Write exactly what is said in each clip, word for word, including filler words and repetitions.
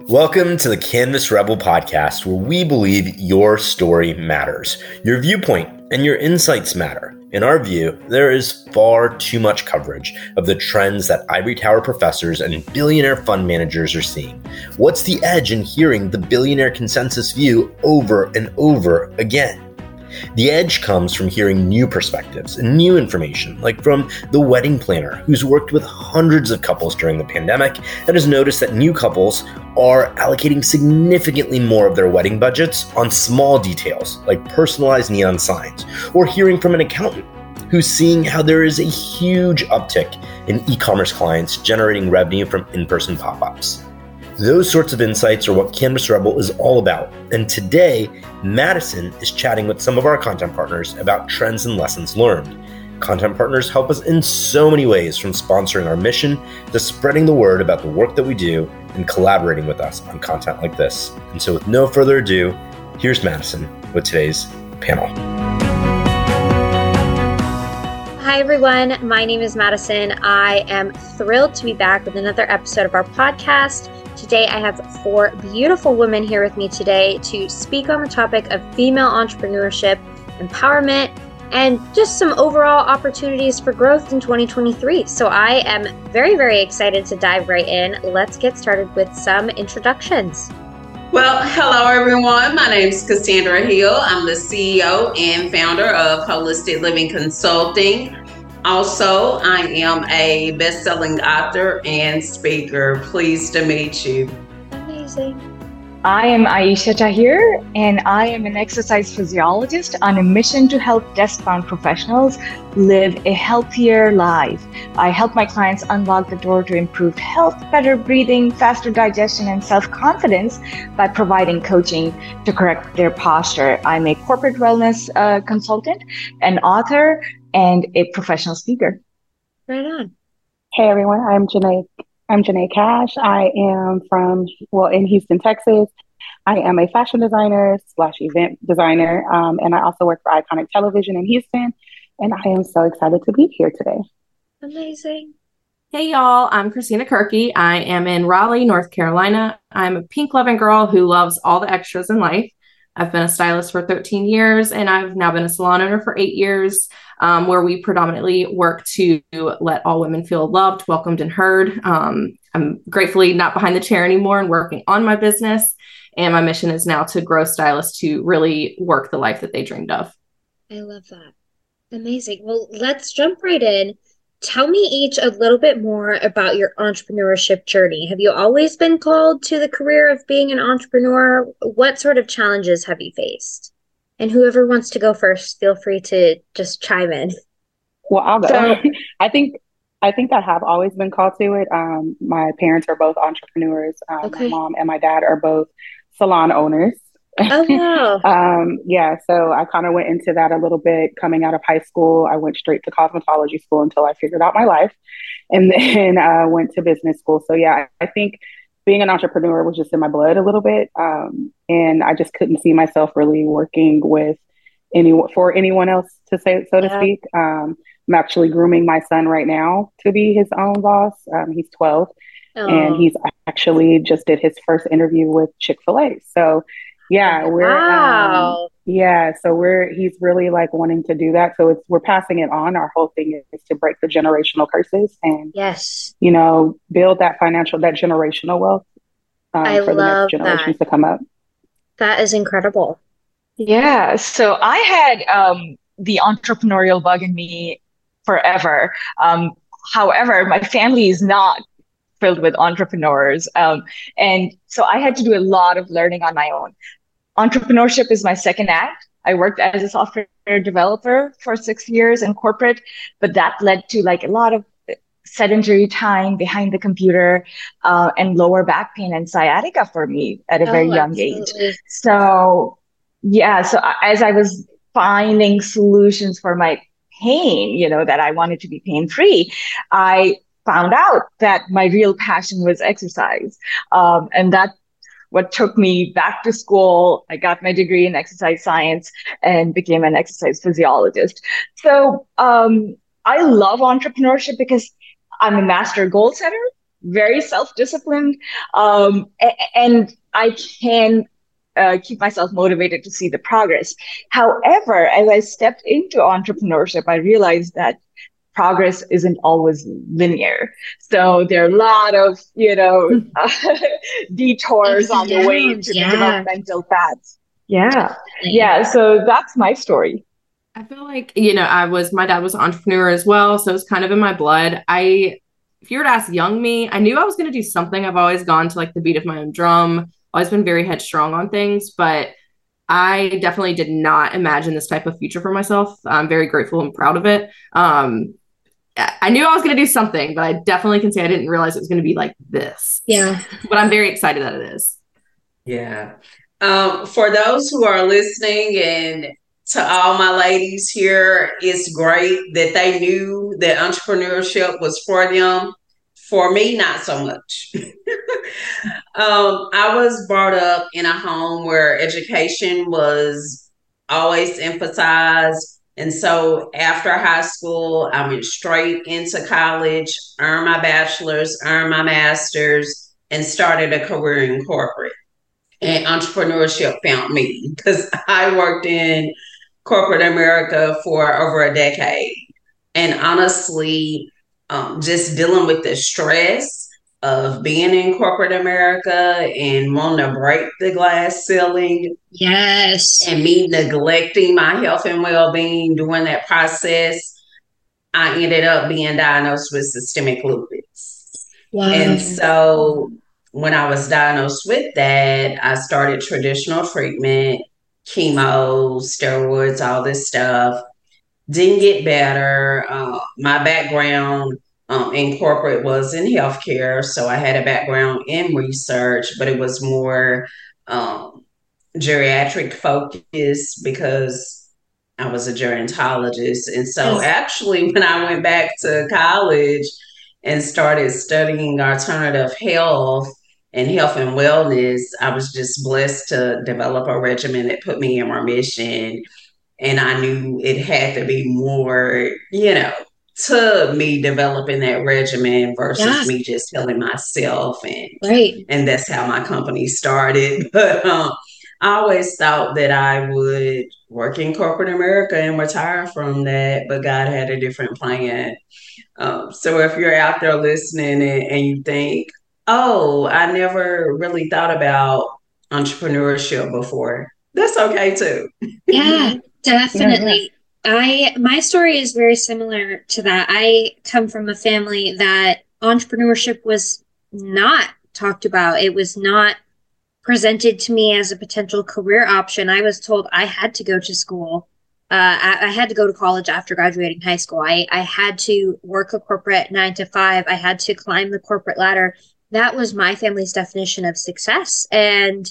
Welcome to the Canvas Rebel podcast, where we believe your story matters. Your viewpoint and your insights matter. In our view, there is far too much coverage of the trends that ivory tower professors and billionaire fund managers are seeing. What's the edge in hearing the billionaire consensus view over and over again? The edge comes from hearing new perspectives and new information, like from the wedding planner who's worked with hundreds of couples during the pandemic and has noticed that new couples are allocating significantly more of their wedding budgets on small details like personalized neon signs, or hearing from an accountant who's seeing how there is a huge uptick in e-commerce clients generating revenue from in-person pop-ups. Those sorts of insights are what Canvas Rebel is all about. And today, Madison is chatting with some of our content partners about trends and lessons learned. Content partners help us in so many ways, from sponsoring our mission to spreading the word about the work that we do and collaborating with us on content like this. And so with no further ado, here's Madison with today's panel. Hi, everyone. My name is Madison. I am thrilled to be back with another episode of our podcast. Today, I have four beautiful women here with me today to speak on the topic of female entrepreneurship, empowerment, and just some overall opportunities for growth in twenty twenty-three. So I am very, very excited to dive right in. Let's get started with some introductions. Well, hello, everyone. My name is Cassandra Hill. I'm the C E O and founder of Holistic Living Consulting. Also, I am a best-selling author and speaker. Pleased to meet you. Amazing. I am Aisha Tahir, and I am an exercise physiologist on a mission to help desk-bound professionals live a healthier life. I help my clients unlock the door to improved health, better breathing, faster digestion, and self-confidence by providing coaching to correct their posture. I'm a corporate wellness uh, consultant, an author, and a professional speaker. Right on. Hey everyone, I'm Janae. I'm Janae Cash. I am from, well, in Houston, Texas. I am a fashion designer slash event designer, um, and I also work for Iconic Television in Houston. And I am so excited to be here today. Amazing. Hey y'all, I'm Christina Kirky. I am in Raleigh, North Carolina. I'm a pink loving girl who loves all the extras in life. I've been a stylist for thirteen years, and I've now been a salon owner for eight years, um, where we predominantly work to let all women feel loved, welcomed, and heard. Um, I'm gratefully not behind the chair anymore and working on my business. And my mission is now to grow stylists to really work the life that they dreamed of. I love that. Amazing. Well, let's jump right in. Tell me each a little bit more about your entrepreneurship journey. Have you always been called to the career of being an entrepreneur? What sort of challenges have you faced? And whoever wants to go first, feel free to just chime in. Well, I'll go. So, I think I think I have always been called to it. Um, my parents are both entrepreneurs. Um, okay. My mom and my dad are both salon owners. Oh, wow. um, yeah, so I kind of went into that a little bit coming out of high school. I went straight to cosmetology school until I figured out my life, and then uh, went to business school. So yeah, I think being an entrepreneur was just in my blood a little bit, um, and I just couldn't see myself really working with any for anyone else, to say so to yeah. speak. Um, I'm actually grooming my son right now to be his own boss. Um, he's twelve, oh. and he's actually just did his first interview with Chick-fil-A. So. Yeah, we're wow. um, yeah, so we're he's really like wanting to do that. So it's we're passing it on. Our whole thing is to break the generational curses and yes, you know, build that financial that generational wealth um, I for the love next generations that. to come up. That is incredible. Yeah, so I had um, the entrepreneurial bug in me forever. Um, however, my family is not filled with entrepreneurs. Um, and so I had to do a lot of learning on my own. Entrepreneurship is my second act. I worked as a software developer for six years in corporate, but that led to like a lot of sedentary time behind the computer uh, and lower back pain and sciatica for me at a Oh, very young absolutely. age. So yeah, so as I was finding solutions for my pain, you know, that I wanted to be pain-free, I found out that my real passion was exercise. Um, and that what took me back to school. I got my degree in exercise science and became an exercise physiologist. So um, I love entrepreneurship because I'm a master goal setter. very self-disciplined, um, and I can uh, keep myself motivated to see the progress. However, as I stepped into entrepreneurship, I realized that progress isn't always linear. So there are a lot of, you know, uh, detours on the way to yeah. the developmental paths. Yeah. Yeah. So that's my story. I feel like, you know, I was, my dad was an entrepreneur as well. So it's kind of in my blood. I, if you were to ask young me, I knew I was going to do something. I've always gone to like the beat of my own drum, always been very headstrong on things, but I definitely did not imagine this type of future for myself. I'm very grateful and proud of it. Um, I knew I was going to do something, but I definitely can say I didn't realize it was going to be like this. Yeah. But I'm very excited that it is. Yeah. Um, for those who are listening, and to all my ladies here, it's great that they knew that entrepreneurship was for them. For me, not so much. um, I was brought up in a home where education was always emphasized. And so after high school, I went straight into college, earned my bachelor's, earned my master's, and started a career in corporate. And entrepreneurship found me because I worked in corporate America for over a decade. And honestly, um, just dealing with the stress of being in corporate America and wanting to break the glass ceiling. Yes. And me neglecting my health and well-being during that process, I ended up being diagnosed with systemic lupus. Wow. And so when I was diagnosed with that, I started traditional treatment, chemo, steroids, all this stuff. Didn't get better. Uh, my background um, in corporate was in healthcare. So I had a background in research, but it was more um, geriatric focused because I was a gerontologist. And so Yes. actually, when I went back to college and started studying alternative health and health and wellness, I was just blessed to develop a regimen that put me in remission. And I knew it had to be more, you know, to me developing that regimen versus Yeah. me just telling myself. And, Right. and that's how my company started. But um, I always thought that I would work in corporate America and retire from that, but God had a different plan. Um, so if you're out there listening and, and you think, oh, I never really thought about entrepreneurship before, that's okay too. Yeah, definitely. I my story is very similar to that. I come from a family that entrepreneurship was not talked about. It was not presented to me as a potential career option. I was told I had to go to school. Uh, I, I had to go to college after graduating high school. I, I had to work a corporate nine to five. I had to climb the corporate ladder. That was my family's definition of success. And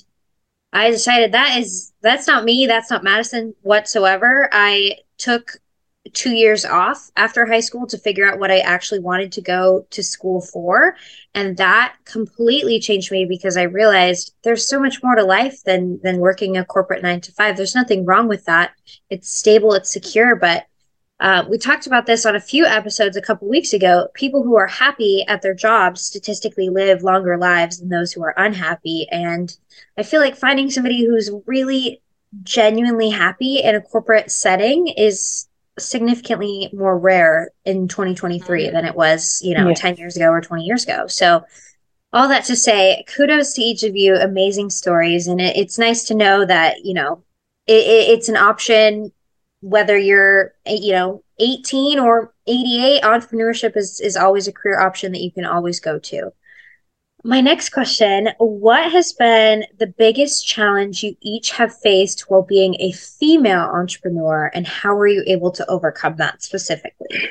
I decided that is, that's not me. That's not Madison whatsoever. I took two years off after high school to figure out what I actually wanted to go to school for. And that completely changed me because I realized there's so much more to life than, than working a corporate nine to five. There's nothing wrong with that. It's stable, it's secure, but uh, we talked about this on a few episodes a couple weeks ago. People who are happy at their jobs statistically live longer lives than those who are unhappy. And I feel like finding somebody who's really genuinely happy in a corporate setting is significantly more rare in twenty twenty-three than it was, you know, yeah. ten years ago or twenty years ago. So all that to say, kudos to each of you. Amazing stories. And it, it's nice to know that, you know, it, it, it's an option, whether you're, you know, eighteen or eighty-eight, entrepreneurship is, is always a career option that you can always go to. My next question, what has been the biggest challenge you each have faced while being a female entrepreneur, and how were you able to overcome that specifically?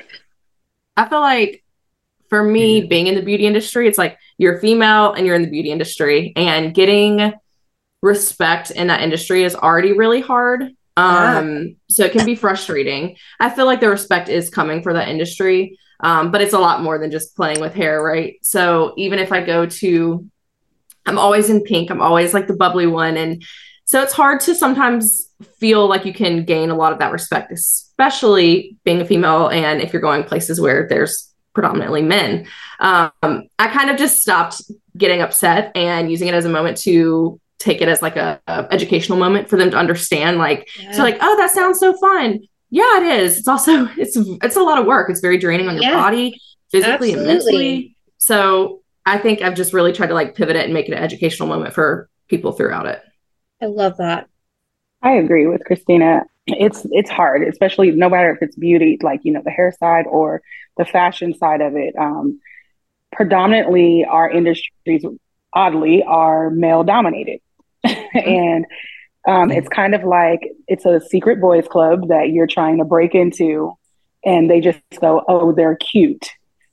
I feel like for me, yeah. being in the beauty industry, it's like you're female and you're in the beauty industry, and getting respect in that industry is already really hard. Um, yeah. So it can be frustrating. I feel like the respect is coming for that industry. Um, but it's a lot more than just playing with hair, right? So even if I go to, I'm always in pink, I'm always like the bubbly one. And so it's hard to sometimes feel like you can gain a lot of that respect, especially being a female. And if you're going places where there's predominantly men. Um, I kind of just stopped getting upset and using it as a moment to take it as like a, a educational moment for them to understand, like, yeah. so like, oh, that sounds so fun. Yeah, it is. It's also, it's, it's a lot of work. It's very draining on your yeah. body, physically Absolutely. and mentally. So I think I've just really tried to like pivot it and make it an educational moment for people throughout it. I love that. I agree with Christina. It's it's hard, especially no matter if it's beauty, like, you know, the hair side or the fashion side of it. Um, predominantly, our industries, oddly, are male dominated. Mm-hmm. and um, it's kind of like it's a secret boys club that you're trying to break into, and they just go, oh, they're cute,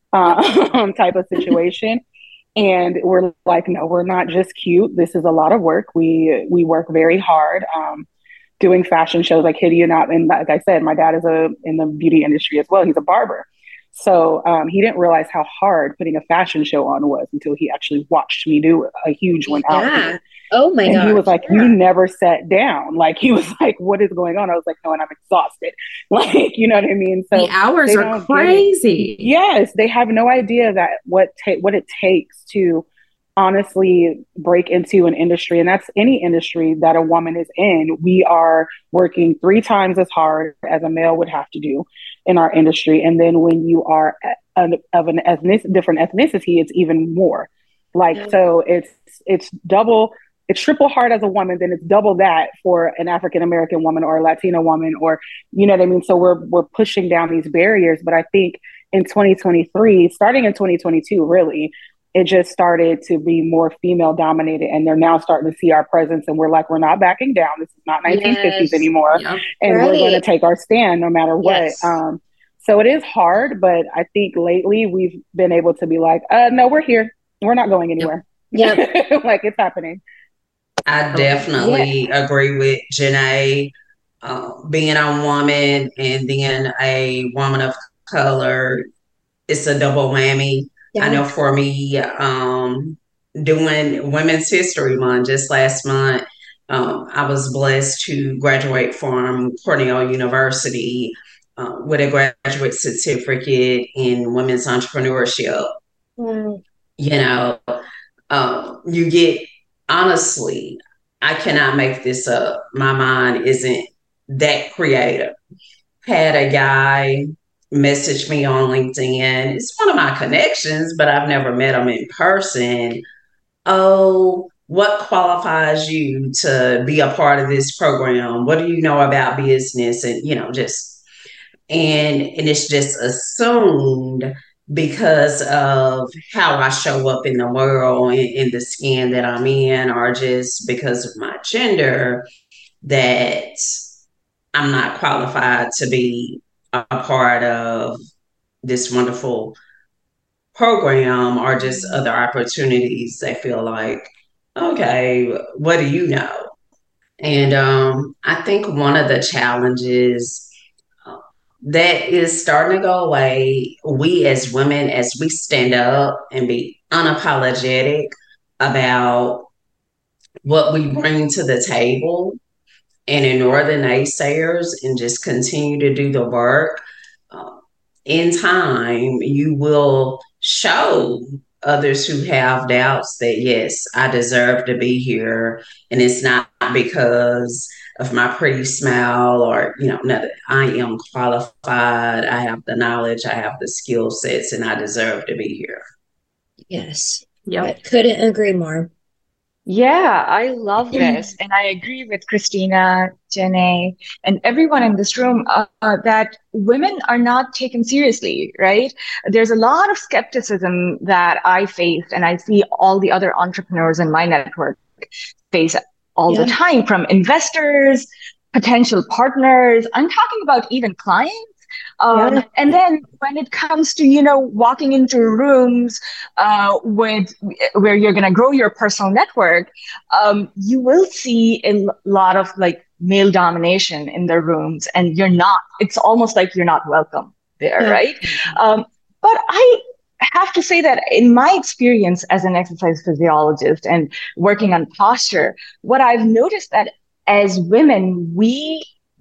um, type of situation. And we're like, no, we're not just cute. This is a lot of work. We we work very hard. Um, doing fashion shows, like kid you not. And like I said, my dad is a in the beauty industry as well. He's a barber. So um, he didn't realize how hard putting a fashion show on was until he actually watched me do a huge one yeah. out here. Oh my god. And he was like, yeah. you never sat down. Like, he was like, what is going on? I was like, no, and I'm exhausted. Like, you know what I mean? So the hours are crazy. Yes. They have no idea that what ta- what it takes to honestly break into an industry. And that's any industry that a woman is in. We are working three times as hard as a male would have to do in our industry. And then when you are a, of an ethnic, different ethnicity, it's even more. Like, yeah. so it's, it's double, it's triple hard as a woman, then it's double that for an African-American woman or a Latina woman, or, you know what I mean? So we're, we're pushing down these barriers. But I think in twenty twenty-three, starting in twenty twenty-two, really, it just started to be more female dominated, and they're now starting to see our presence, and we're like, we're not backing down. This is not nineteen fifties yes. anymore. Yep. And right. we're going to take our stand no matter what. Yes. Um, so it is hard, but I think lately we've been able to be like, uh, no, we're here. We're not going anywhere. Yeah. Yep. Like, it's happening. I definitely yeah. agree with Janae. Uh, being a woman and then a woman of color, it's a double whammy. Yeah. I know for me, um, doing Women's History Month just last month, um, I was blessed to graduate from Cornell University uh, with a graduate certificate in women's entrepreneurship. Mm. You know, uh, you get, honestly, I cannot make this up. My mind isn't that creative. Had a guy message me on LinkedIn. It's one of my connections, but I've never met him in person. Oh, what qualifies you to be a part of this program? What do you know about business? And, you know, just, and, and it's just assumed because of how I show up in the world, in, in the skin that I'm in, or just because of my gender, that I'm not qualified to be a part of this wonderful program, or just other opportunities. They feel like, okay, what do you know? And um, I think one of the challenges uh, that is starting to go away, we as women, as we stand up and be unapologetic about what we bring to the table and ignore the naysayers and just continue to do the work, uh, in time, you will show others who have doubts that, yes, I deserve to be here. And it's not because of my pretty smile or, you know, no, I am qualified. I have the knowledge, I have the skill sets, and I deserve to be here. Yes. Yeah. I couldn't agree more. Yeah, I love this. And I agree with Christina, Janae, and everyone in this room uh, uh, that women are not taken seriously, right? There's a lot of skepticism that I face, and I see all the other entrepreneurs in my network face all yeah. the time, from investors, potential partners. I'm talking about even clients. Um, yeah. And then when it comes to, you know, walking into rooms uh, with where you're going to grow your personal network, um, you will see a lot of like male domination in the rooms, and you're not, it's almost like you're not welcome there, yeah. right? Um, but I have to say that in my experience as an exercise physiologist and working on posture, what I've noticed that as women, we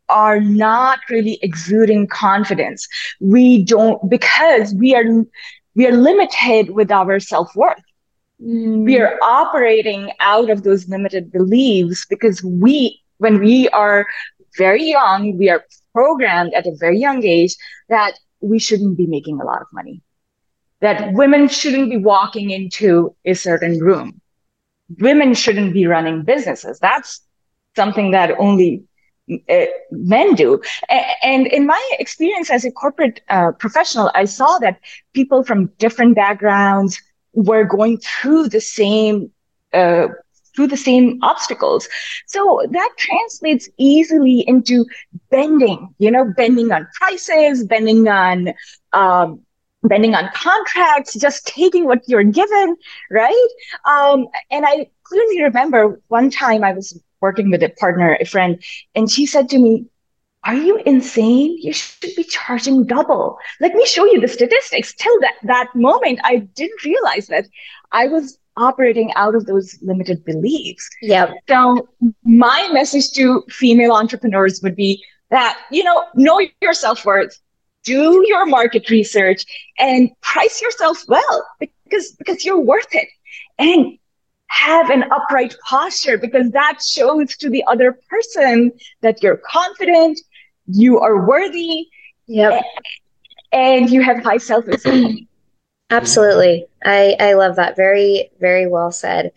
are not really exuding confidence. We don't, because we are, we are limited with our self-worth. Mm. We are operating out of those limited beliefs because we, when we are very young, we are programmed at a very young age that we shouldn't be making a lot of money, that women shouldn't be walking into a certain room. Women shouldn't be running businesses. That's something that only uh, men do. A- and in my experience as a corporate uh, professional, I saw that people from different backgrounds were going through the same uh, through the same obstacles. So that translates easily into bending, you know, bending on prices, bending on, um, bending on contracts, just taking what you're given, right? Um, and I clearly remember one time I was working with a partner, a friend, and she said to me, "Are you insane? You should be charging double. Let me show you the statistics." Till that, that moment, I didn't realize that I was operating out of those limited beliefs. Yeah. So my message to female entrepreneurs would be that, you know, know your self-worth, do your market research, and price yourself well because, because you're worth it. And have an upright posture because that shows to the other person that you're confident, you are worthy, yep. and you have high self-esteem. Absolutely. I, I love that. Very, very well said.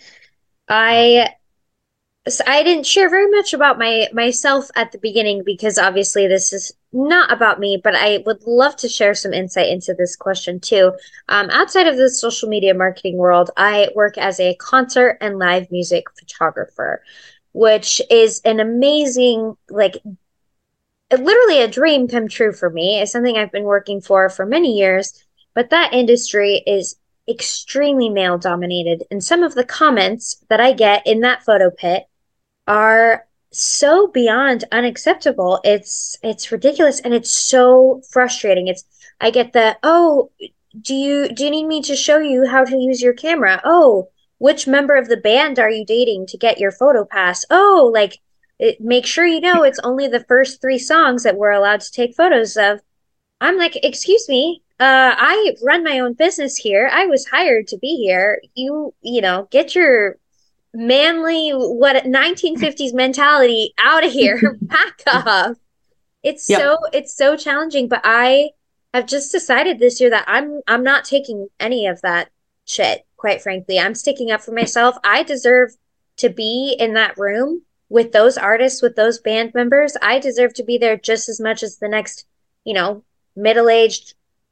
I so I didn't share very much about my myself at the beginning because obviously this is not about me, but I would love to share some insight into this question too. Um, outside of the social media marketing world, I work as a concert and live music photographer, which is an amazing, like, literally a dream come true for me. It's something I've been working for for many years. But that industry is extremely male dominated. And some of the comments that I get in that photo pit are so beyond unacceptable. It's it's ridiculous and it's so frustrating. It's I get the, "Oh, do you do you need me to show you how to use your camera? Oh, which member of the band are you dating to get your photo pass? Oh, like it, make sure you know it's only the first three songs that we're allowed to take photos of." I'm like, "Excuse me. Uh, I run my own business here. I was hired to be here. You, you know, get your manly, what, nineteen fifties mentality out of here. Back off." It's yep. so, it's so challenging, but I have just decided this year that I'm, I'm not taking any of that shit, quite frankly. I'm sticking up for myself. I deserve to be in that room with those artists, with those band members. I deserve to be there just as much as the next, you know, middle-aged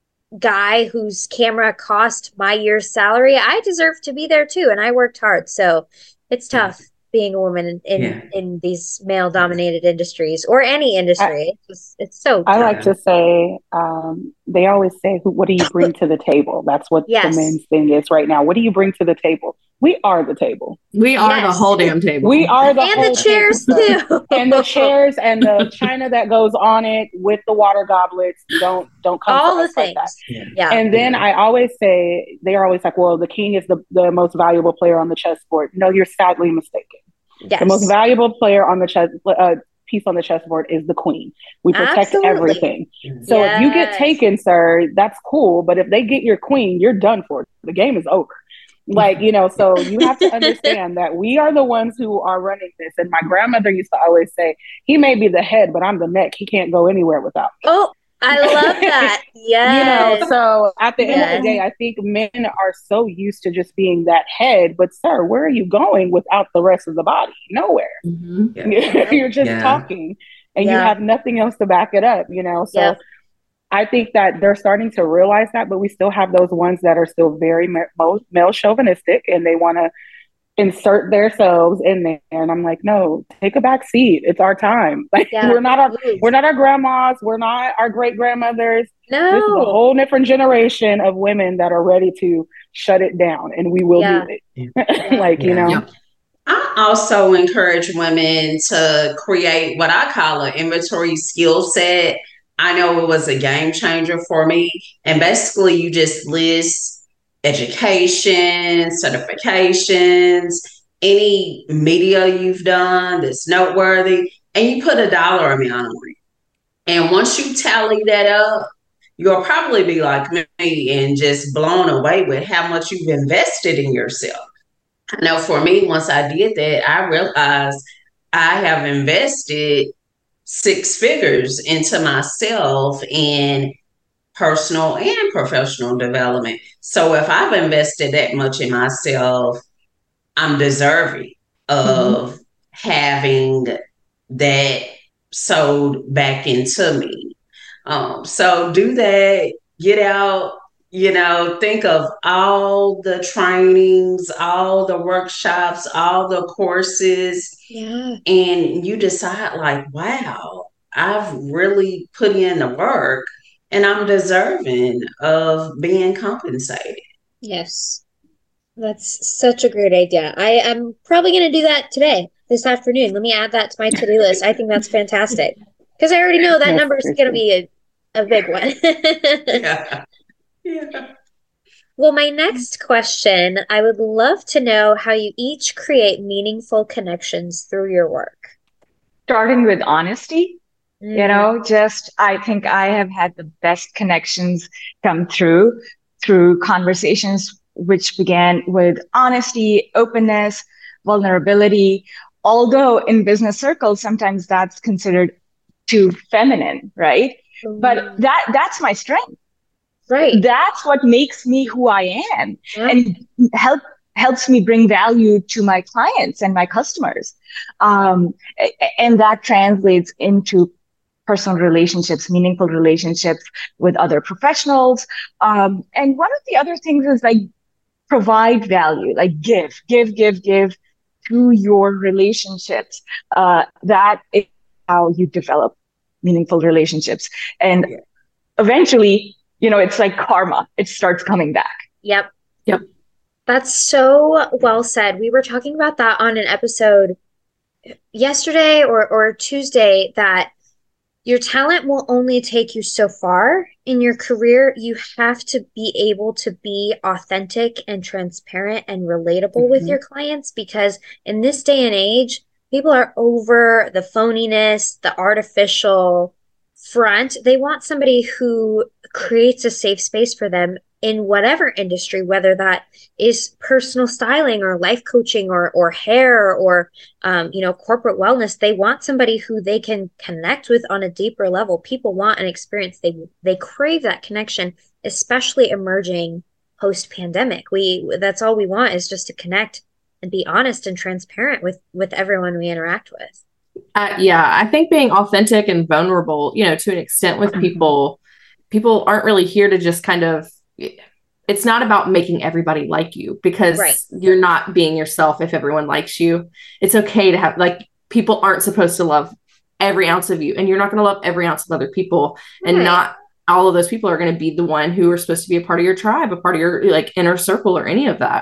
guy whose camera cost my year's salary. I deserve to be there too, and I worked hard. So it's tough being a woman in in, yeah. in these male-dominated industries or any industry. I, it's just, it's so tough. I like to say, um, they always say, "What do you bring to the table?" That's what yes. the men's thing is right now. What do you bring to the table? We are the table. We are yes. the whole damn table. We are the and whole the chairs table. too, and the chairs and the china that goes on it with the water goblets. Don't don't come all for the things. Like that. Yeah. yeah. And then I always say, they are always like, "Well, the king is the the most valuable player on the chessboard." No, you're sadly mistaken. Yes. The most valuable player on the chess uh, piece on the chessboard is the queen. We protect Absolutely. everything. So yes. if you get taken, sir, that's cool. But if they get your queen, you're done for. The game is over. Like, you know, so you have to understand that we are the ones who are running this. And my grandmother used to always say, "He may be the head, but I'm the neck. He can't go anywhere without me." Oh, I love that. Yes. You know, so at the yes. end of the day, I think men are so used to just being that head. But sir, where are you going without the rest of the body? Nowhere. Mm-hmm. Yeah. You're just yeah. talking and yeah. you have nothing else to back it up, you know? So yeah. I think that they're starting to realize that, but we still have those ones that are still very male chauvinistic and they want to insert themselves in there. And I'm like, no, take a back seat. It's our time. Like yeah, we're not our, please. we're not our grandmas. We're not our great grandmothers. No. This is a whole different generation of women that are ready to shut it down, and we will yeah. do it. like, yeah. you know. Yeah. I also encourage women to create what I call an inventory skill set. I know it was a game changer for me. And basically you just list education, certifications, any media you've done that's noteworthy, and you put a dollar amount on it. And once you tally that up, you'll probably be like me and just blown away with how much you've invested in yourself. I know for me, once I did that, I realized I have invested six figures into myself in personal and professional development. So if I've invested that much in myself, I'm deserving of mm-hmm. having that sold back into me. Um, so do that, get out, you know, think of all the trainings, all the workshops, all the courses. Yeah. And you decide like, wow, I've really put in the work and I'm deserving of being compensated. Yes. That's such a great idea. I am probably going to do that today, this afternoon. Let me add that to my to-do list. I think that's fantastic because I already know that yes, number is going to be a, a big one. Yeah. Yeah. Well, my next question, I would love to know how you each create meaningful connections through your work. Starting with honesty, mm. you know, just I think I have had the best connections come through through conversations which began with honesty, openness, vulnerability. Although in business circles, sometimes that's considered too feminine, right? Mm. But that that's my strength. Right. That's what makes me who I am yeah. and help helps me bring value to my clients and my customers. Um, and that translates into personal relationships, meaningful relationships with other professionals. Um, and one of the other things is like provide value, like give, give, give, give to your relationships. Uh, that is how you develop meaningful relationships. And yeah. eventually, you know, it's like karma. It starts coming back. Yep. Yep. That's so well said. We were talking about that on an episode yesterday or, or Tuesday, that your talent will only take you so far in your career. You have to be able to be authentic and transparent and relatable mm-hmm. with your clients, because in this day and age, people are over the phoniness, the artificial front. They want somebody who creates a safe space for them in whatever industry, whether that is personal styling or life coaching or or hair or um, you know, corporate wellness. They want somebody who they can connect with on a deeper level. People want an experience. They they crave that connection, especially emerging post-pandemic. We that's all we want, is just to connect and be honest and transparent with with everyone we interact with. Uh, yeah, I think being authentic and vulnerable, you know, to an extent with people, people aren't really here to just kind of, it's not about making everybody like you, because right. you're not being yourself if everyone likes you. It's okay to have, like, people aren't supposed to love every ounce of you, and you're not going to love every ounce of other people. Right. And not all of those people are going to be the one who are supposed to be a part of your tribe, a part of your like inner circle or any of that.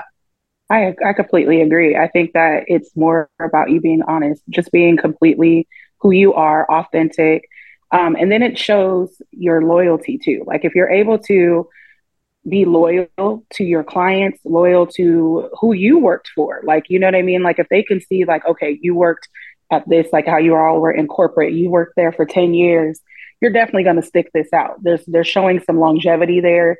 I, I completely agree. I think that it's more about you being honest, just being completely who you are, authentic. Um, and then it shows your loyalty too. Like if you're able to be loyal to your clients, loyal to who you worked for, like, you know what I mean? Like if they can see like, okay, you worked at this, like how you all were in corporate, you worked there for ten years, you're definitely going to stick this out. There's, they're showing some longevity there,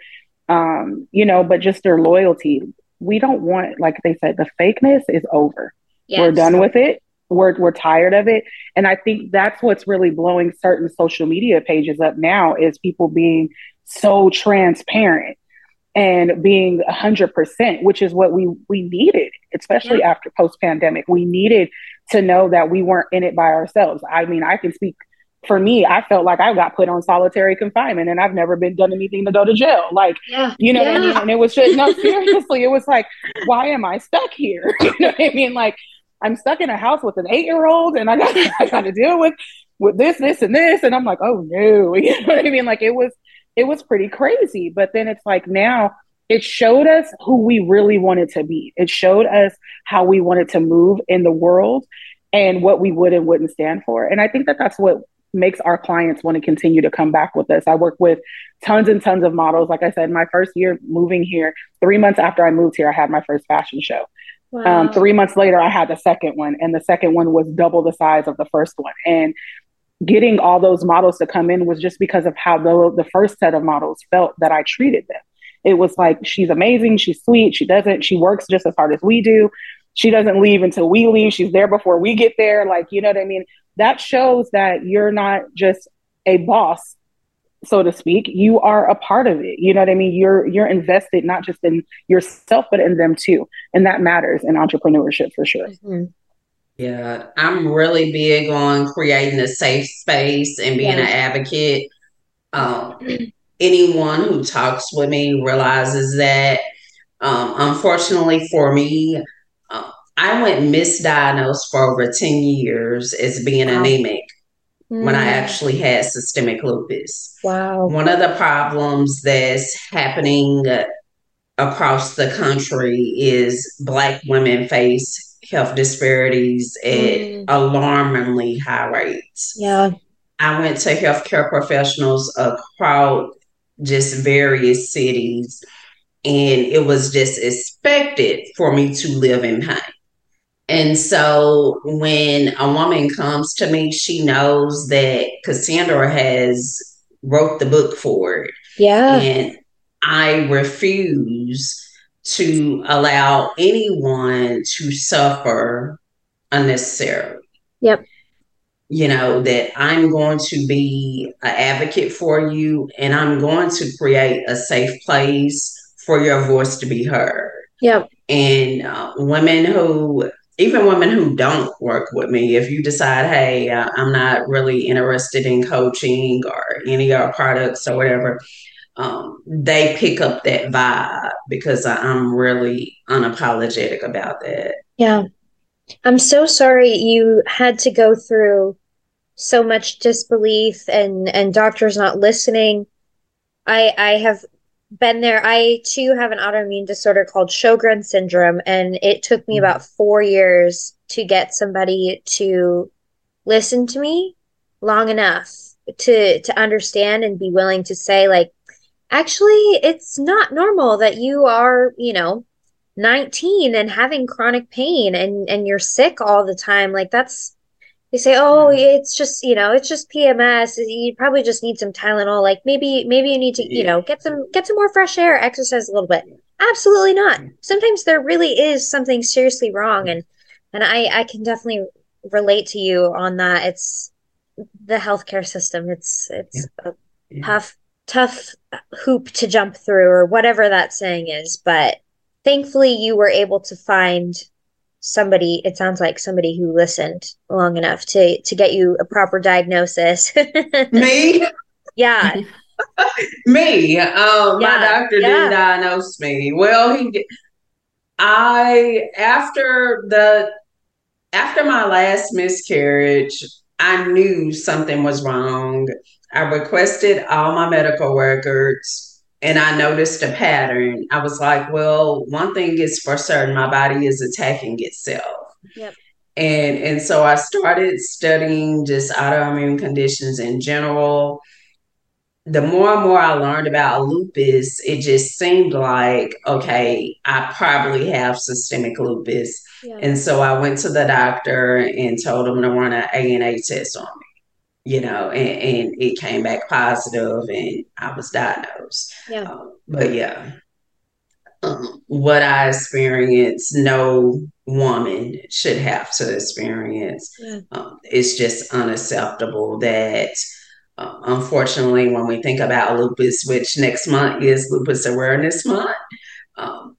um, you know, but just their loyalty. We don't want, like they said, the fakeness is over. Yes. We're done with it. We're we're tired of it. And I think that's what's really blowing certain social media pages up now, is people being so transparent and being a hundred percent, which is what we we needed, especially yeah. after post-pandemic. We needed to know that we weren't in it by ourselves. I mean, I can speak for me. I felt like I got put on solitary confinement and I've never been done anything to go to jail. Like, yeah. you know yeah. what I mean? And it was just, no, seriously, it was like, why am I stuck here? You know what I mean? Like, I'm stuck in a house with an eight-year-old and I got, I got to deal with, with this, this, and this. And I'm like, oh no, you know what I mean? Like it was, it was pretty crazy. But then it's like, now it showed us who we really wanted to be. It showed us how we wanted to move in the world and what we would and wouldn't stand for. And I think that that's what makes our clients want to continue to come back with us. I work with tons and tons of models. Like I said, my first year moving here, three months after I moved here, I had my first fashion show. Wow. Um, three months later, I had the second one, and the second one was double the size of the first one. And getting all those models to come in was just because of how the, the first set of models felt that I treated them. It was like, she's amazing, she's sweet, she doesn't, she works just as hard as we do. She doesn't leave until we leave. She's there before we get there. Like, you know what I mean? That shows that you're not just a boss, so to speak. You are a part of it. You know what I mean? You're you're invested not just in yourself, but in them too. And that matters in entrepreneurship for sure. Mm-hmm. Yeah, I'm really big on creating a safe space and being yeah. an advocate. Um, anyone who talks with me realizes that. Um, unfortunately for me, uh, I went misdiagnosed for over ten years as being wow. anemic mm. when I actually had systemic lupus. Wow. One of the problems that's happening across the country is Black women face health disparities at mm. alarmingly high rates. Yeah. I went to healthcare professionals across just various cities, and it was just expected for me to live in pain. And so when a woman comes to me, she knows that Cassandra has wrote the book for it. Yeah. And I refuse to allow anyone to suffer unnecessarily. Yep. You know, that I'm going to be an advocate for you, and I'm going to create a safe place for your voice to be heard. Yep. And uh, women who, even women who don't work with me, if you decide, hey, uh, I'm not really interested in coaching or any of our products or whatever, um, they pick up that vibe because I'm really unapologetic about that. Yeah. I'm so sorry you had to go through so much disbelief and, and doctors not listening. I I have been there. I too have an autoimmune disorder called Sjogren's syndrome, and it took me about four years to get somebody to listen to me long enough to to understand and be willing to say, like, actually, it's not normal that you are, you know, nineteen and having chronic pain and and you're sick all the time. Like, that's, they say, oh, it's just, you know, it's just P M S. You probably just need some Tylenol. Like, maybe maybe you need to, you know, get some get some more fresh air, exercise a little bit. Absolutely not. Sometimes there really is something seriously wrong, and and I I can definitely relate to you on that. It's the healthcare system. It's it's yeah. a yeah. tough tough hoop to jump through, or whatever that saying is, but thankfully, you were able to find somebody, it sounds like somebody who listened long enough to, to get you a proper diagnosis. Me? Yeah. me. Um, yeah. My doctor yeah. didn't diagnose me. Well, he, I, after the, after my last miscarriage, I knew something was wrong. I requested all my medical records. And I noticed a pattern. I was like, well, one thing is for certain, my body is attacking itself. Yep. And, and so I started studying just autoimmune conditions in general. The more and more I learned about lupus, it just seemed like, okay, I probably have systemic lupus. Yeah. And so I went to the doctor and told him to run an A N A test on me. You know, and, and it came back positive, and I was diagnosed. Yeah. Um, but yeah, um, what I experienced, no woman should have to experience. Yeah. Um, it's just unacceptable that, uh, unfortunately, when we think about lupus, which next month is Lupus Awareness Month, um,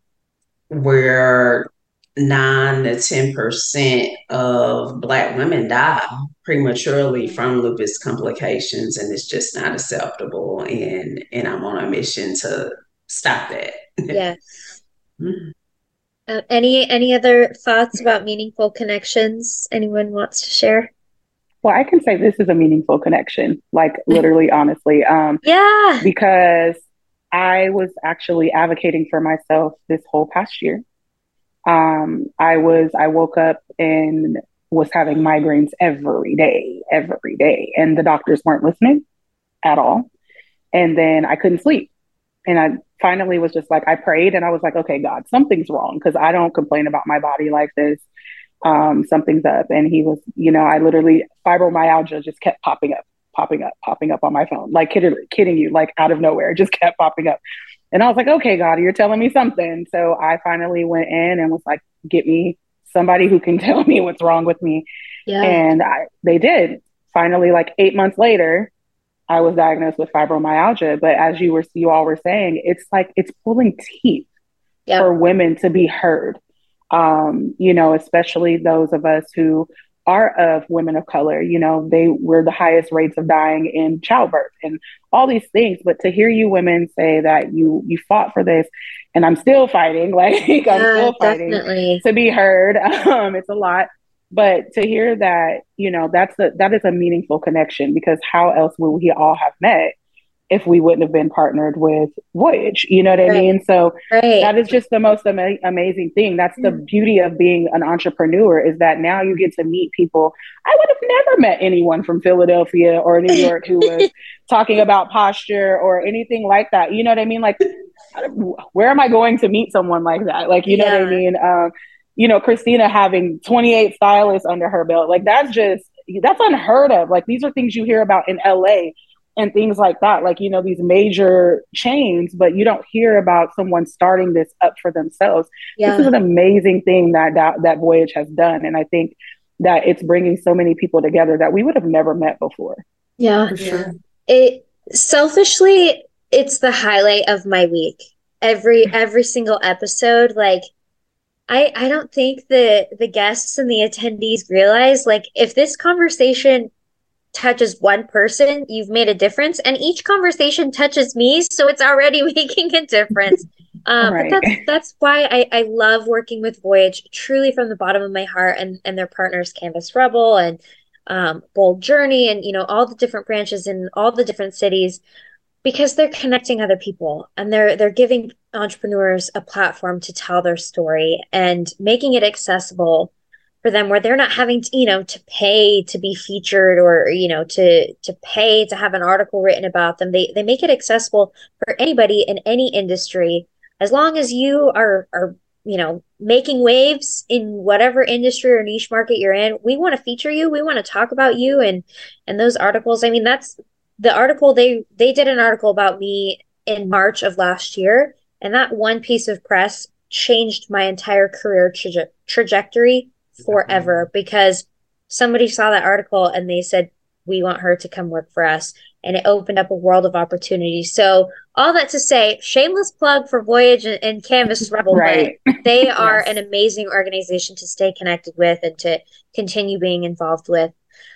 where nine to ten percent of Black women die prematurely from lupus complications, and it's just not acceptable. And and I'm on a mission to stop that. Yes. Mm-hmm. Uh, any any other thoughts about meaningful connections anyone wants to share? Well, I can say this is a meaningful connection, like literally, honestly. Um, yeah. Because I was actually advocating for myself this whole past year. Um, I was, I woke up and was having migraines every day, every day. And the doctors weren't listening at all. And then I couldn't sleep. And I finally was just like, I prayed and I was like, okay, God, something's wrong, because I don't complain about my body like this. um, something's up. And he was, you know, I literally, fibromyalgia just kept popping up, popping up, popping up on my phone, like kidding, kidding you, like out of nowhere, it just kept popping up. And I was like, okay, God, you're telling me something. So I finally went in and was like, get me somebody who can tell me what's wrong with me. Yeah. And I, they did. Finally, like eight months later, I was diagnosed with fibromyalgia. But as you were, you all were saying, it's like, it's pulling teeth yep. for women to be heard. Um, you know, especially those of us who are of women of color, you know, they were the highest rates of dying in childbirth and all these things. But to hear you women say that you you fought for this, and I'm still fighting, like yeah, I'm still fighting definitely. to be heard. Um, it's a lot. But to hear that, you know, that's a, that is a meaningful connection, because how else would we all have met if we wouldn't have been partnered with Voyage? You know what I right. mean? So right. that is just the most ama- amazing thing. That's the beauty of being an entrepreneur, is that now you get to meet people. I would have never met anyone from Philadelphia or New York who was talking about posture or anything like that. You know what I mean? Like, where am I going to meet someone like that? Like, you know yeah. what I mean? Um, you know, Christina having twenty-eight stylists under her belt, like that's just, that's unheard of. Like, these are things you hear about in L A and things like that, like, you know, these major chains, but you don't hear about someone starting this up for themselves. Yeah. This is an amazing thing that, that that Voyage has done. And I think that it's bringing so many people together that we would have never met before. Yeah. For sure. It selfishly, it's the highlight of my week. Every, every single episode, like, I, I don't think the, the guests and the attendees realize, like, if this conversation touches one person, you've made a difference, and each conversation touches me, so it's already making a difference. Um, right. But that's that's why I, I love working with Voyage, truly from the bottom of my heart, and and their partners, Canvas Rebel and um, Bold Journey, and you know all the different branches in all the different cities, because they're connecting other people, and they're they're giving entrepreneurs a platform to tell their story and making it accessible for them, where they're not having to, you know, to pay to be featured, or, you know, to, to pay to have an article written about them. They, they make it accessible for anybody in any industry. As long as you are, are, you know, making waves in whatever industry or niche market you're in, we want to feature you. We want to talk about you. And, and those articles, I mean, that's the article, they, they did an article about me in March of last year. And that one piece of press changed my entire career traje- trajectory forever, because somebody saw that article and they said, we want her to come work for us. And it opened up a world of opportunities. So all that to say, shameless plug for Voyage and, and Canvas Rebel, right. But they are yes. an amazing organization to stay connected with and to continue being involved with.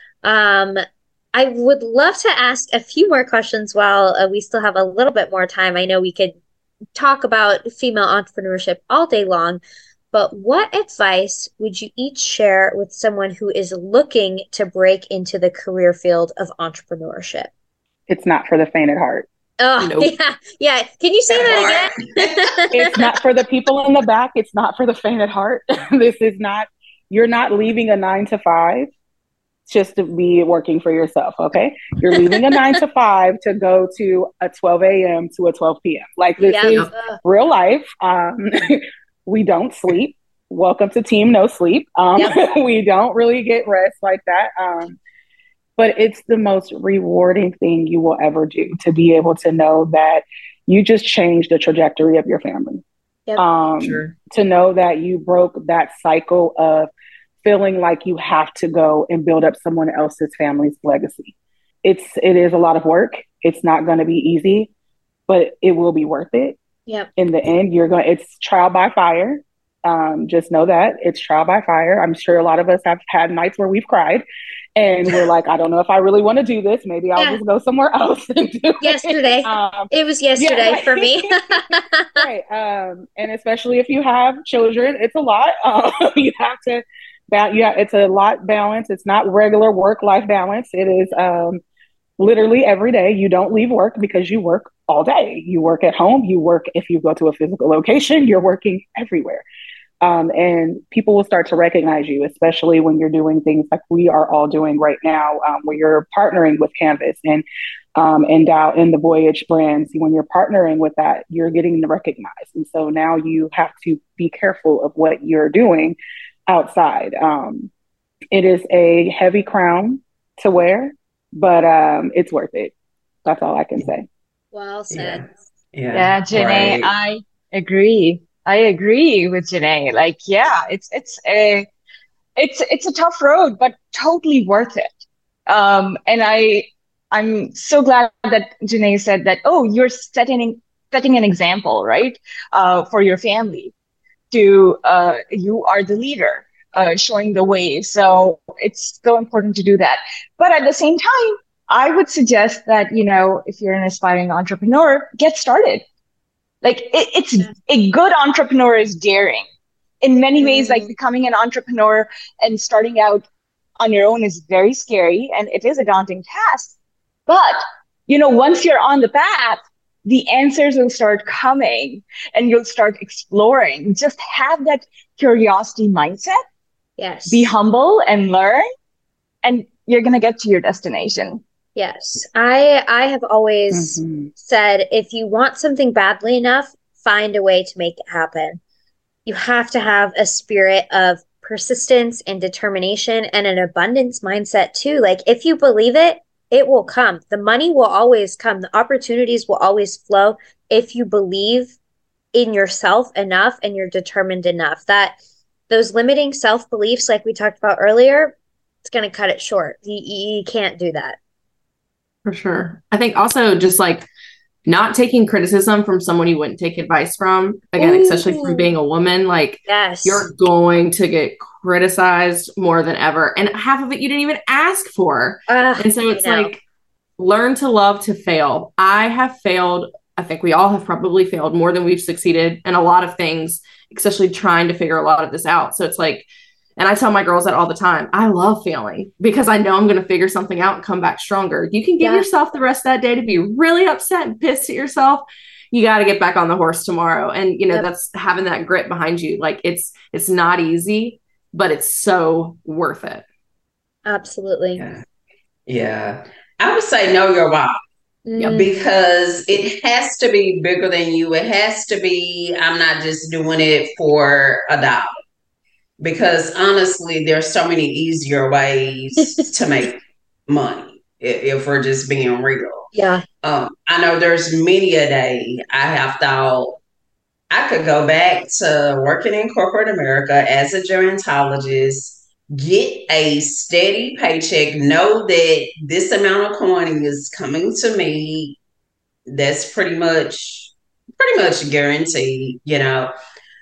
Um, I would love to ask a few more questions while uh, we still have a little bit more time. I know we could talk about female entrepreneurship all day long, but what advice would you each share with someone who is looking to break into the career field of entrepreneurship? It's not for the faint at heart. Oh, nope. yeah. Yeah. Can you say that again? It's not for the people in the back. It's not for the faint at heart. This is not, you're not leaving a nine to five just to be working for yourself. Okay. You're leaving a nine to five to go to a twelve a.m. to a twelve p.m. Like, this yeah. is real life. Um, We don't sleep. Welcome to Team No Sleep. Um, yep. We don't really get rest like that. Um, but it's the most rewarding thing you will ever do, to be able to know that you just changed the trajectory of your family. Yep. Um, sure. To know that you broke that cycle of feeling like you have to go and build up someone else's family's legacy. It's, it is a lot of work. It's not going to be easy, but it will be worth it. Yep. In the end, you're going, it's trial by fire. Um, just know that it's trial by fire. I'm sure a lot of us have had nights where we've cried and we're like, I don't know if I really want to do this. Maybe I'll yeah. just go somewhere else and do yesterday. It. Um, it was yesterday yeah, right. for me. Right. Um, and especially if you have children, it's a lot. Um, you have to, ba- yeah, it's a lot balance. It's not regular work-life balance. It is um, literally every day. You don't leave work because you work all day. You work at home. You work, if you go to a physical location, you're working everywhere. Um, and people will start to recognize you, especially when you're doing things like we are all doing right now, um, where you're partnering with Canvas and um, and Dow and the Voyage brands. When you're partnering with that, you're getting recognized. And so now you have to be careful of what you're doing, outside. Um, it is a heavy crown to wear, but um, it's worth it. That's all I can say. Well said. Yeah, yeah, Yeah, Janae, right. I agree. I agree with Janae. Like, yeah, it's it's a it's it's a tough road, but totally worth it. Um, and I I'm so glad that Janae said that, oh, you're setting setting an example, right? Uh, for your family. To uh, you are the leader, uh, showing the way. So it's so important to do that. But at the same time, I would suggest that, you know, if you're an aspiring entrepreneur, get started. Like it, it's a good entrepreneur is daring. In many ways, like becoming an entrepreneur and starting out on your own is very scary and it is a daunting task. But, you know, once you're on the path, the answers will start coming and you'll start exploring. Just have that curiosity mindset. Yes. Be humble and learn, and you're going to get to your destination. Yes. I I have always Mm-hmm. said, if you want something badly enough, find a way to make it happen. You have to have a spirit of persistence and determination and an abundance mindset too. Like if you believe it, it will come. The money will always come. The opportunities will always flow if you believe in yourself enough and you're determined enough. That those limiting self-beliefs, like we talked about earlier, it's going to cut it short. You, you can't do that. For sure. I think also just like not taking criticism from someone you wouldn't take advice from, again, Ooh. especially from being a woman, like Yes. you're going to get criticized more than ever. And half of it you didn't even ask for. Ugh, and so it's I know. like, learn to love to fail. I have failed. I think we all have probably failed more than we've succeeded in a lot of things, especially trying to figure a lot of this out. So it's like, and I tell my girls that all the time. I love failing because I know I'm going to figure something out and come back stronger. You can give Yeah. yourself the rest of that day to be really upset and pissed at yourself. You got to get back on the horse tomorrow. And, you know, Yep. that's having that grit behind you. Like it's, it's not easy, but it's so worth it. Absolutely. Yeah. Yeah. I would say know your why. Mm, Because it has to be bigger than you. It has to be, I'm not just doing it for a dollar. Because honestly, there's so many easier ways to make money i- if we're just being real. yeah. Um, I know there's many a day I have thought I could go back to working in corporate America as a gerontologist, get a steady paycheck, know that this amount of coin is coming to me. That's pretty much, pretty much guaranteed, you know.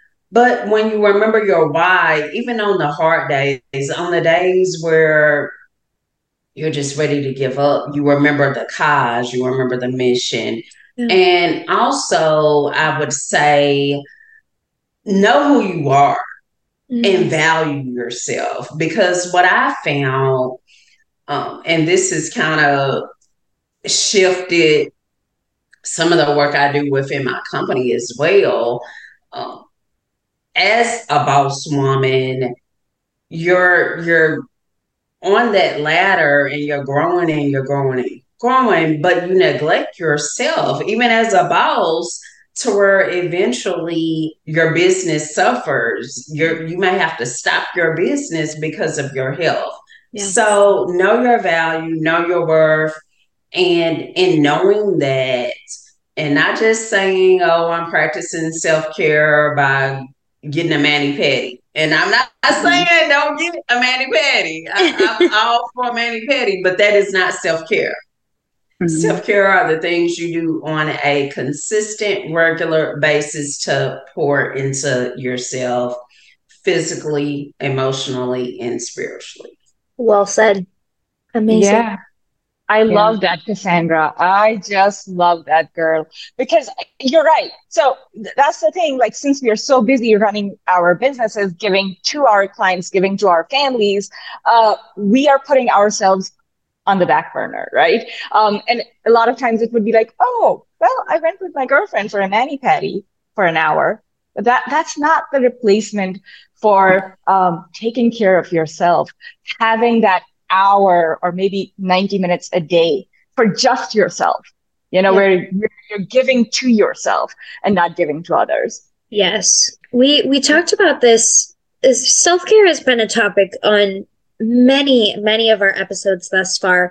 But when you remember your why, even on the hard days, on the days where you're just ready to give up, you remember the cause, you remember the mission. Yeah. And also, I would say, know who you are Mm. and value yourself. Because what I found, um, and this has kind of shifted some of the work I do within my company as well. Um, as a boss woman, you're you're on that ladder and you're growing and you're growing and growing, but you neglect yourself, even as a boss, to where eventually your business suffers. You're, you may have to stop your business because of your health. Yes. So know your value, know your worth, and in knowing that, and not just saying, oh, I'm practicing self-care by getting a mani-pedi. And I'm not saying don't get a mani-pedi. I, I'm all for mani-pedi, but that is not self-care. Mhm. Self-care are the things you do on a consistent, regular basis to pour into yourself physically, emotionally, and spiritually. Well said. Amazing. Yeah. I Yeah. love that, Cassandra. I just love that, girl. Because you're right. So th- that's the thing. Like, since we are so busy running our businesses, giving to our clients, giving to our families, uh, we are putting ourselves on the back burner, right? Um, and a lot of times it would be like, oh, well, I went with my girlfriend for a mani-pedi for an hour. But that that's not the replacement for um, taking care of yourself, having that hour or maybe ninety minutes a day for just yourself, you know, Yeah. where you're, you're giving to yourself and not giving to others. Yes. We we talked about this self-care has been a topic on many, many of our episodes thus far,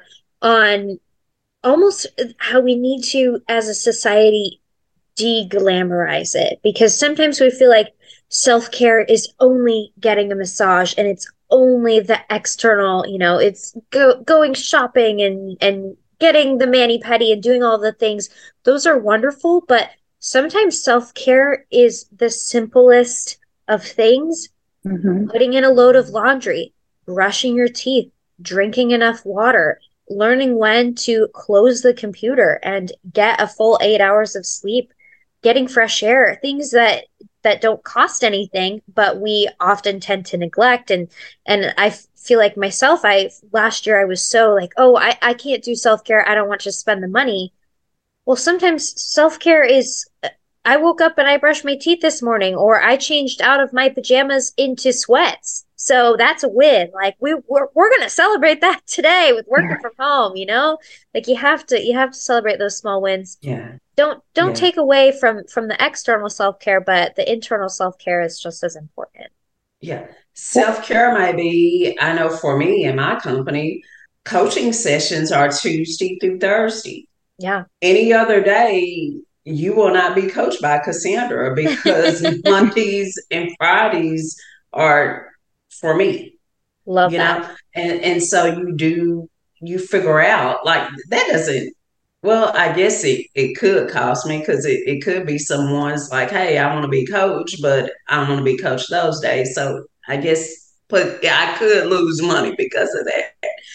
on almost how we need to, as a society, de-glamorize it, because sometimes we feel like self-care is only getting a massage and it's only the external, you know, it's go- going shopping and and getting the mani-pedi and doing all the things. Those are wonderful, but sometimes self-care is the simplest of things. Mm-hmm. Putting in a load of laundry, brushing your teeth, drinking enough water, learning when to close the computer and get a full eight hours of sleep, getting fresh air, things that that don't cost anything, but we often tend to neglect. And and I feel like myself, I last year I was so like, oh, I, I can't do self-care. I don't want to spend the money. Well, sometimes self-care is, I woke up and I brushed my teeth this morning, or I changed out of my pajamas into sweats. So that's a win. Like we we're, we're going to celebrate that today with working yeah. from home, you know, like you have to, you have to celebrate those small wins. Yeah. Don't, don't yeah. take away from, from the external self-care, but the internal self-care is just as important. Yeah. Self-care may be, I know for me and my company, coaching sessions are Tuesday through Thursday. Yeah. Any other day, you will not be coached by Cassandra, because Mondays and Fridays are for me. Love you that. know? And and so you do, you figure out, like, that doesn't, well, I guess it, it could cost me, because it, it could be someone's like, hey, I want to be coached, but I don't want to be coached those days. So I guess but I could lose money because of that.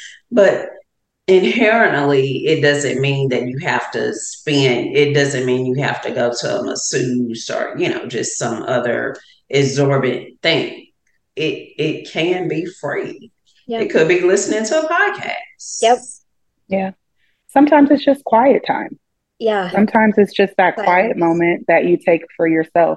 But inherently, it doesn't mean that you have to spend, it doesn't mean you have to go to a masseuse or, you know, just some other exorbitant thing. It it can be free. Yep. It could be listening to a podcast. Yep. Yeah. Sometimes it's just quiet time. Yeah. Sometimes it's just that Silence. quiet moment that you take for yourself.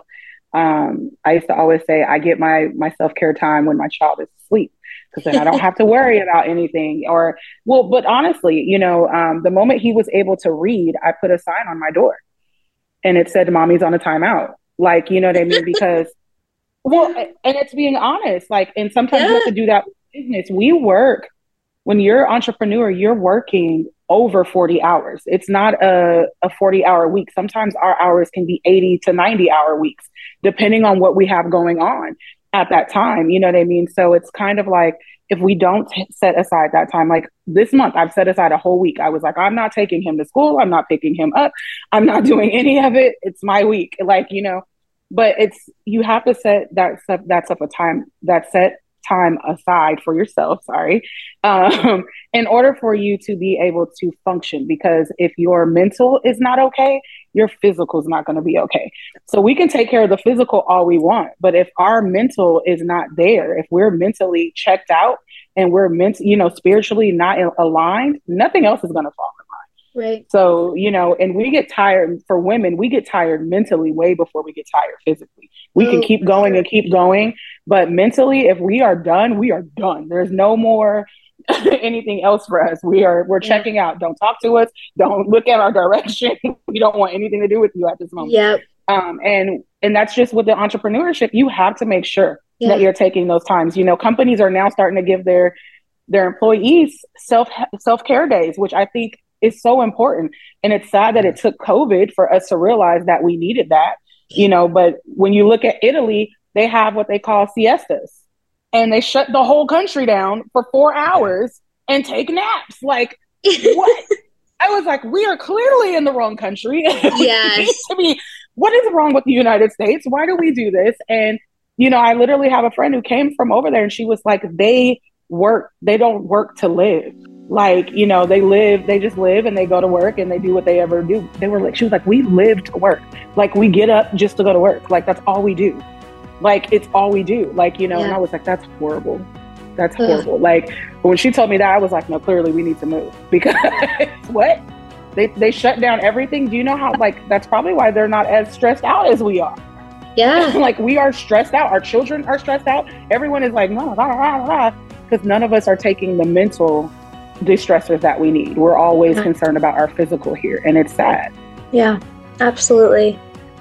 Um, I used to always say I get my my self-care time when my child is asleep, because then I don't have to worry about anything. Or, well, but honestly, you know, um, the moment he was able to read, I put a sign on my door and it said, "Mommy's on a timeout." Like, you know what I mean? Because, well, and it's being honest, like, and sometimes yeah. you have to do that with business. We work, when you're an entrepreneur, you're working over forty hours. It's not a, a forty hour week. Sometimes our hours can be eighty to ninety hour weeks, depending on what we have going on at that time. You know what I mean? So it's kind of like, if we don't t- set aside that time, like this month, I've set aside a whole week. I was like, I'm not taking him to school. I'm not picking him up. I'm not doing any of it. It's my week. Like, you know, but it's, you have to set that stuff, that stuff a time, that set time aside for yourself, sorry, um, in order for you to be able to function. Because if your mental is not okay, your physical is not going to be okay. So we can take care of the physical all we want, but if our mental is not there, if we're mentally checked out and we're ment- you know, spiritually not aligned, nothing else is going to fall in line. Right. So, you know, and we get tired, for women, we get tired mentally way before we get tired physically. We oh, can keep going sure. and keep going, but mentally, if we are done, we are done. There's no more anything else for us. We are, we're yeah. checking out. Don't talk to us. Don't look at our direction. We don't want anything to do with you at this moment. Yep. Um, and, and that's just with the entrepreneurship. You have to make sure yeah. that you're taking those times. You know, companies are now starting to give their, their employees self, self-care days, which I think is so important. And it's sad that it took COVID for us to realize that we needed that, you know, but when you look at Italy, they have what they call siestas, and they shut the whole country down for four hours and take naps. Like, what? I was like, we are clearly in the wrong country. Yes. to be, what is wrong with the United States? Why do we do this? And, you know, I literally have a friend who came from over there, and she was like, they work, they don't work to live. Like, you know, they live, they just live and they go to work and they do what they ever do. They were like, she was like, we live to work. Like, we get up just to go to work. Like, that's all we do. Like, it's all we do. Like, you know, yeah. and I was like, that's horrible. That's horrible. Like, when she told me that, I was like, no, clearly we need to move, because what? They, they shut down everything. Do you know how, like, that's probably why they're not as stressed out as we are. Yeah. Like, we are stressed out. Our children are stressed out. Everyone is like, no, because none of us are taking the mental distressors that we need. We're always concerned about our physical here, and it's sad. Yeah, absolutely.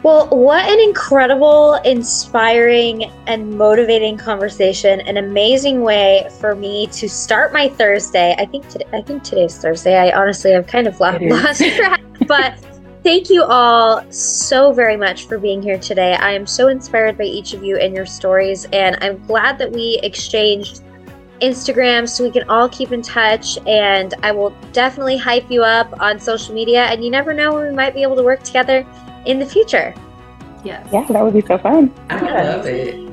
Well, what an incredible, inspiring, and motivating conversation. An amazing way for me to start my Thursday. I think today, I think today's Thursday. I honestly have kind of lost, lost track, but thank you all so very much for being here today. I am so inspired by each of you and your stories, and I'm glad that we exchanged Instagram so we can all keep in touch, and I will definitely hype you up on social media, and you never know when we might be able to work together in the future. Yes. Yeah, that would be so fun. I love it.